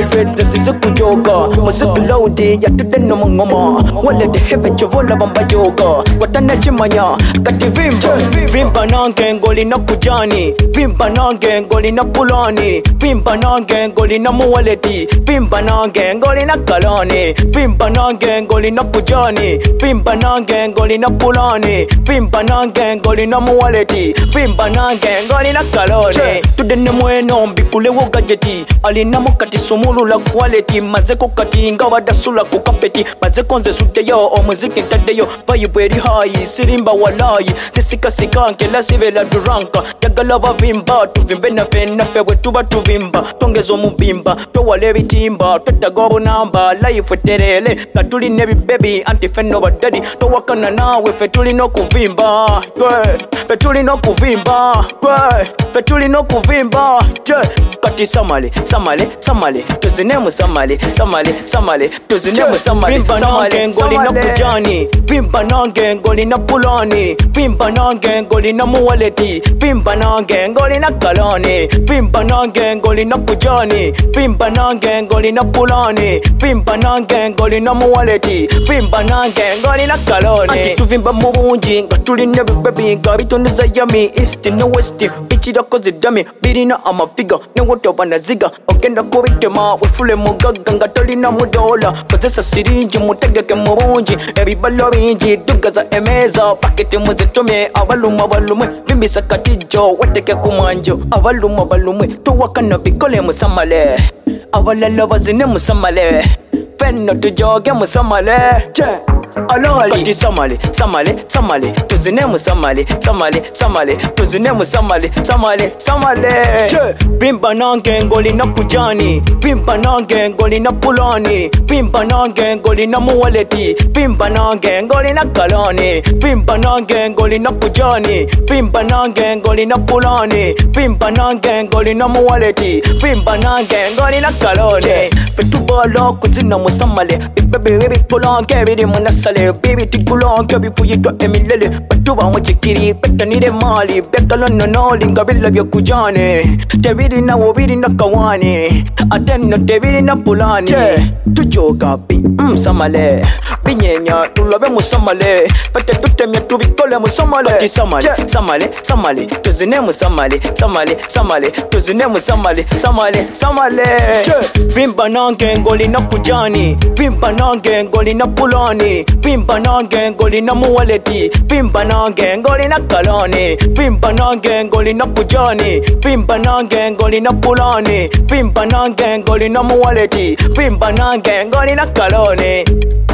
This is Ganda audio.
Pirates zize kujoga Music loudi yatude no mangoma Wale de heve chovola bamba yoga Watana chimanya kati Vimba nange ngoli na kujani Vimba nange ngoli na pulani Vimba nange ngoli na muwaleti Vimba nange ngoli na kalani Vimba nange ngoli na kujani Vimba nange ngoli na pulani Vimba nange ngoli na muwaleti Vimba nange ngoli na kalani Tudene mweno mbikule wogajeti Alina mukati sumulu la quality Mazeko kati ngawa dasula kukapeti Mazeko nze suteyo omuziki ntadeyo Vayibweri hayi sirimba walayi Sisika sikanke la sivela duranka Yagala bavimba tuvimbe na vena Pewe tuba tuvimba Tongezo mubimba Towale bitimba Tetagobo namba Life terele Katuli nebi baby Antifeno badadi Towakana nawe fetuli no kuvimba Fetuli no kuvimba Fetuli no kuvimba Kati samale Tuzinemu samale Tuzinemu samale Vimba nange ngoli na kujani Vimba nange ngoli na pulani Vimba nange ngoli na muwaleti Vimba nange ngoli na kalani Vimba nange ngoli na kujani Vimba nange ngoli na pulani Vimba nange ngoli na muwaleti Vimba nange ngoli na kalani Anti tuvimba mubunji nga tuli nebe baby nga bitoneza yami East no West bichira kozi dami birina amafiga ne wotoba na ziga ogenda kubitema wefule mugaga nga tolina mudola kozesa sirinji mutegeke mubunji ebibalo bingi dugaza emeza paketi muzitume abalumwe bimbisa katijo wateke kumanjo abalumwe tuwakana bikole musamale abalala bazine musamale fenno tujoge musamale Aloli Kati samale Tuzinemu samale Tuzinemu samale Vimba nange ngoli na kujani Vimba nange ngoli na pulani Vimba nange ngoli na muwaleti Vimba nange ngoli na kalani Vimba nange ngoli na kujani Vimba nange ngoli na pulani Vimba nange ngoli na muwaleti Vimba nange ngoli na kalani Fetubalo kuzina musamale Baby pulange biri munasale Baby tikulange bifuyitwa emilele Batuba mchikiri petanire mali Bekala nanoli ngabila vya kujane Tebiri na wabiri na kawani Atena tebiri na pulani Tujoga bi samale Binyenya tulabe musamale Pete tutemya tubikole musamale Kati samale Tuzinemu samale Tuzinemu samale Vimba nange ngoli na kujani Vimba nange ngoli na pulani Vimba nange ngoli na muwaleti Vimba nange ngoli na kalani Vimba nange ngoli na kujani Vimba nange ngoli na pulani Vimba nange ngoli na muwaleti Vimba nange ngoli na kalani